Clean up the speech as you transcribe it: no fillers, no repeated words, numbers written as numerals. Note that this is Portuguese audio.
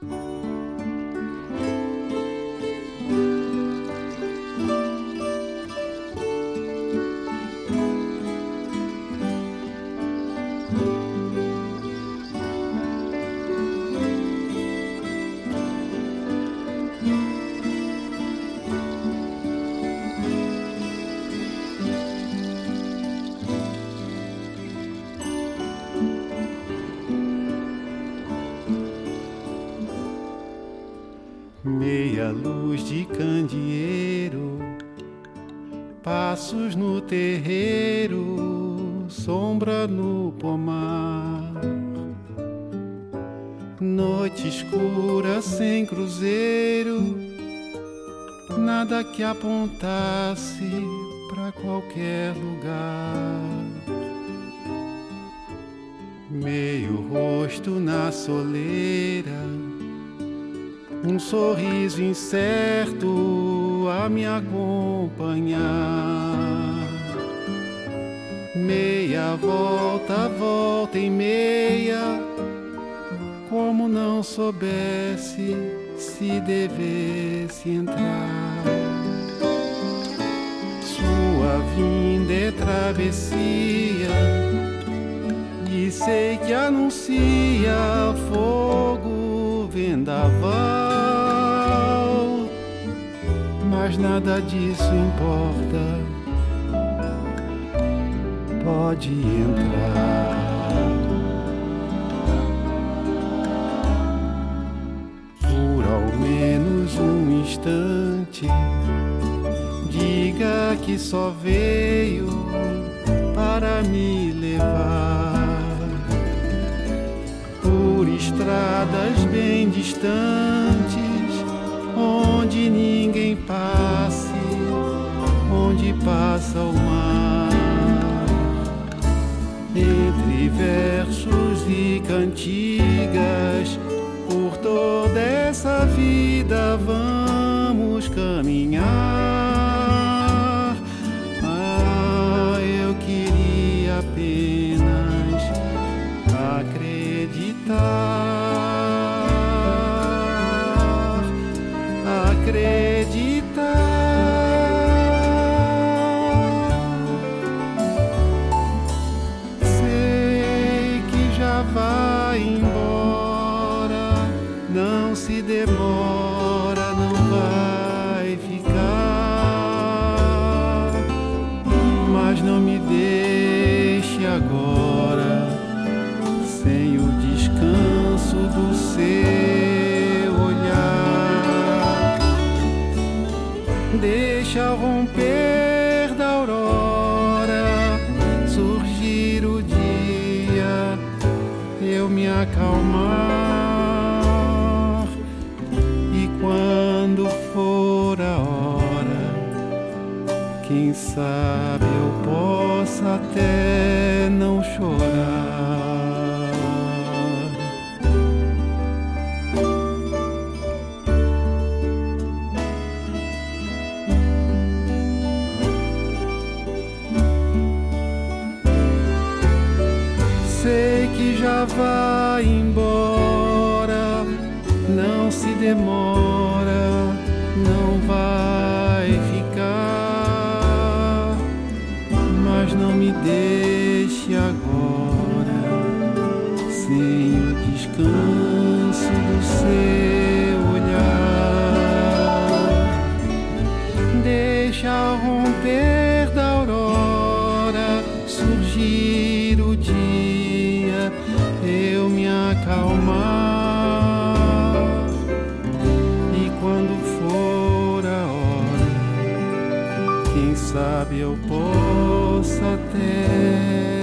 Meia luz de candeeiro, passos no terreiro, sombra no pomar. Noite escura sem cruzeiro, nada que apontasse pra qualquer lugar. Meio rosto na soleira, um sorriso incerto a me acompanhar. Meia volta, volta e meia, como não soubesse se devesse entrar. Sua vinda é travessia, e sei que anuncia fogo, vendaval. Mas nada disso importa, pode entrar. Por ao menos um instante, diga que só veio para me levar por estradas bem distantes, onde ninguém passe, onde passa o mar. Entre versos e cantigas, por toda essa vida vamos caminhar. Ah, eu queria apenas acreditar, acreditar. Sei que já vai embora, não se demora, não vai ficar. Mas não me deixe agora sem o descanso do seu olhar. Deixa o romper da aurora surgir o dia, eu me acalmar. E quando for a hora, quem sabe eu possa até não chorar. Sei que já vai embora, não se demora, não vai ficar. Mas não me deixe agora sem o descanso do seu olhar. Deixa o romper da aurora surgir o dia, eu me acalmar. E quando for a hora, quem sabe eu possa até